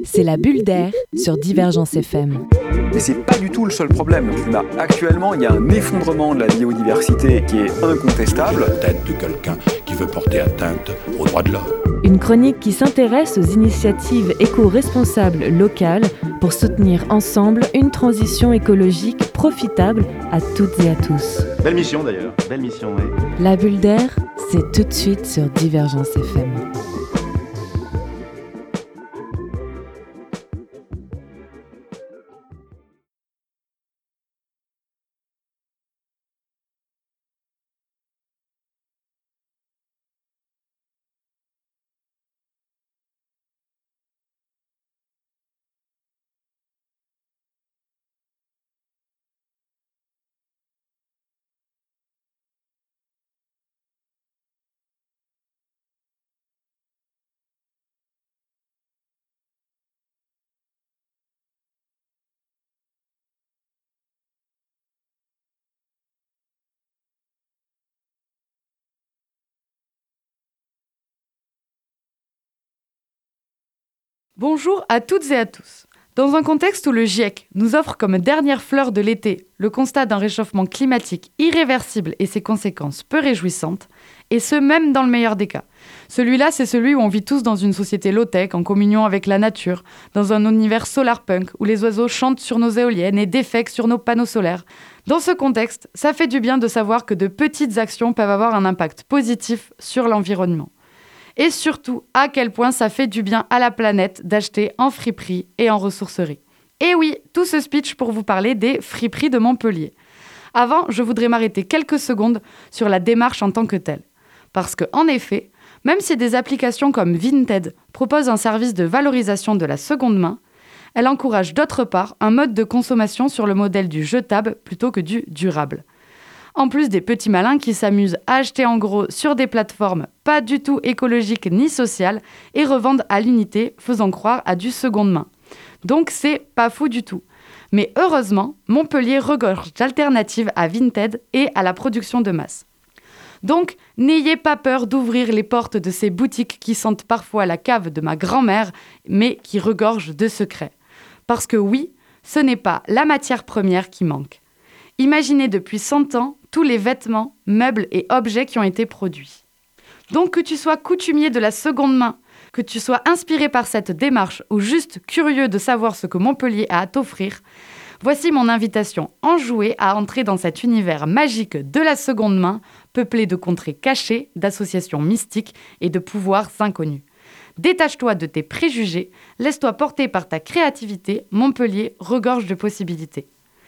C'est la bulle d'air sur Divergence FM. Mais c'est pas du tout le seul problème, le climat. Actuellement, il y a un effondrement de la biodiversité qui est incontestable. Tête de quelqu'un qui veut porter atteinte aux droits de l'homme. Une chronique qui s'intéresse aux initiatives éco-responsables locales pour soutenir ensemble une transition écologique profitable à toutes et à tous. Belle mission d'ailleurs, belle mission, oui. La bulle d'air, c'est tout de suite sur Divergence FM. Bonjour à toutes et à tous. Dans un contexte où le GIEC nous offre comme dernière fleur de l'été le constat d'un réchauffement climatique irréversible et ses conséquences peu réjouissantes, et ce même dans le meilleur des cas. Celui-là, c'est celui où on vit tous dans une société low-tech, en communion avec la nature, dans un univers solar-punk où les oiseaux chantent sur nos éoliennes et défèquent sur nos panneaux solaires. Dans ce contexte, ça fait du bien de savoir que de petites actions peuvent avoir un impact positif sur l'environnement. Et surtout, à quel point ça fait du bien à la planète d'acheter en friperie et en ressourcerie. Et oui, tout ce speech pour vous parler des friperies de Montpellier. Avant, je voudrais m'arrêter quelques secondes sur la démarche en tant que telle. Parce que, en effet, même si des applications comme Vinted proposent un service de valorisation de la seconde main, elle encourage d'autre part un mode de consommation sur le modèle du jetable plutôt que du durable. En plus des petits malins qui s'amusent à acheter en gros sur des plateformes pas du tout écologiques ni sociales et revendent à l'unité, faisant croire à du seconde main. Donc c'est pas fou du tout. Mais heureusement, Montpellier regorge d'alternatives à Vinted et à la production de masse. Donc n'ayez pas peur d'ouvrir les portes de ces boutiques qui sentent parfois la cave de ma grand-mère, mais qui regorgent de secrets. Parce que oui, ce n'est pas la matière première qui manque. Imaginez depuis 100 ans tous les vêtements, meubles et objets qui ont été produits. Donc que tu sois coutumier de la seconde main, que tu sois inspiré par cette démarche ou juste curieux de savoir ce que Montpellier a à t'offrir, voici mon invitation enjouée à entrer dans cet univers magique de la seconde main, peuplé de contrées cachées, d'associations mystiques et de pouvoirs inconnus. Détache-toi de tes préjugés, laisse-toi porter par ta créativité, Montpellier regorge de possibilités.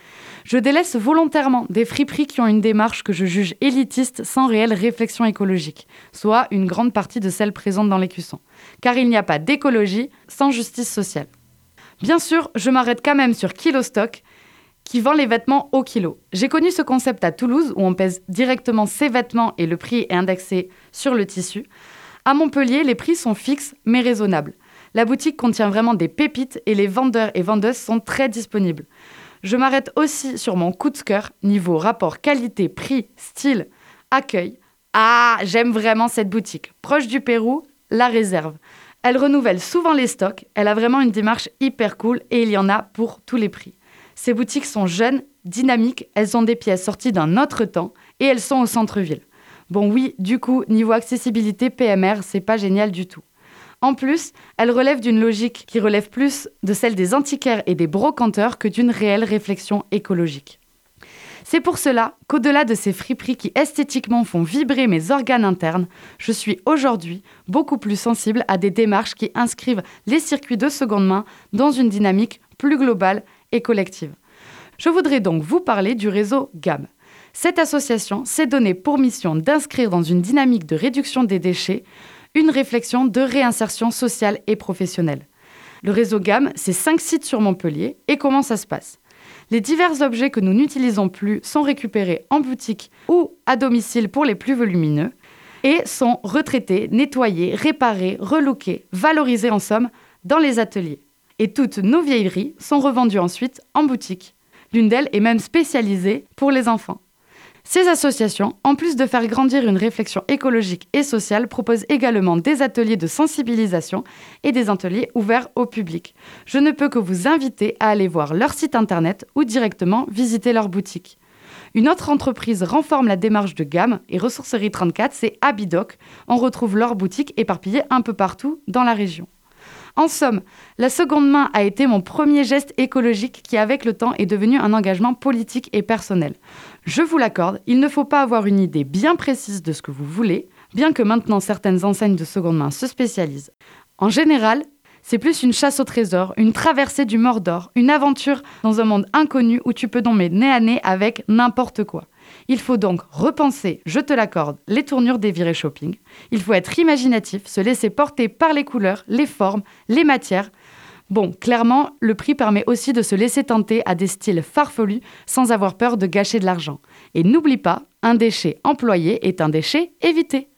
Je délaisse volontairement des friperies qui ont une démarche que je juge élitiste sans réelle réflexion écologique, soit une grande partie de celles présentes dans l'écusson. Car il n'y a pas d'écologie sans justice sociale. Bien sûr, je m'arrête quand même sur Kilostock, qui vend les vêtements au kilo. J'ai connu ce concept à Toulouse, où on pèse directement ses vêtements et le prix est indexé sur le tissu. À Montpellier, les prix sont fixes mais raisonnables. La boutique contient vraiment des pépites et les vendeurs et vendeuses sont très disponibles. Je m'arrête aussi sur mon coup de cœur, niveau rapport qualité, prix, style, accueil. Ah, j'aime vraiment cette boutique. Proche du Pérou, La Réserve. Elle renouvelle souvent les stocks, elle a vraiment une démarche hyper cool et il y en a pour tous les prix. Ces boutiques sont jeunes, dynamiques, elles ont des pièces sorties d'un autre temps et elles sont au centre-ville. Bon oui, du coup, niveau accessibilité PMR, c'est pas génial du tout. En plus, elle relève d'une logique qui relève plus de celle des antiquaires et des brocanteurs que d'une réelle réflexion écologique. C'est pour cela qu'au-delà de ces friperies qui esthétiquement font vibrer mes organes internes, je suis aujourd'hui beaucoup plus sensible à des démarches qui inscrivent les circuits de seconde main dans une dynamique plus globale et collective. Je voudrais donc vous parler du réseau GAM. Cette association s'est donnée pour mission d'inscrire dans une dynamique de réduction des déchets une réflexion de réinsertion sociale et professionnelle. Le réseau GAM, c'est 5 sites sur Montpellier. Et comment ça se passe ? Les divers objets que nous n'utilisons plus sont récupérés en boutique ou à domicile pour les plus volumineux et sont retraités, nettoyés, réparés, relookés, valorisés en somme dans les ateliers. Et toutes nos vieilleries sont revendues ensuite en boutique. L'une d'elles est même spécialisée pour les enfants. Ces associations, en plus de faire grandir une réflexion écologique et sociale, proposent également des ateliers de sensibilisation et des ateliers ouverts au public. Je ne peux que vous inviter à aller voir leur site internet ou directement visiter leur boutique. Une autre entreprise renforce la démarche de gamme et Ressourcerie 34, c'est Habidoc. On retrouve leur boutique éparpillée un peu partout dans la région. En somme, la seconde main a été mon premier geste écologique qui, avec le temps, est devenu un engagement politique et personnel. Je vous l'accorde, il ne faut pas avoir une idée bien précise de ce que vous voulez, bien que maintenant certaines enseignes de seconde main se spécialisent. En général, c'est plus une chasse au trésor, une traversée du Mordor, une aventure dans un monde inconnu où tu peux tomber nez à nez avec n'importe quoi. Il faut donc repenser, je te l'accorde, les tournures des virées shopping. Il faut être imaginatif, se laisser porter par les couleurs, les formes, les matières. Bon, clairement, le prix permet aussi de se laisser tenter à des styles farfelus sans avoir peur de gâcher de l'argent. Et n'oublie pas, un déchet employé est un déchet évité.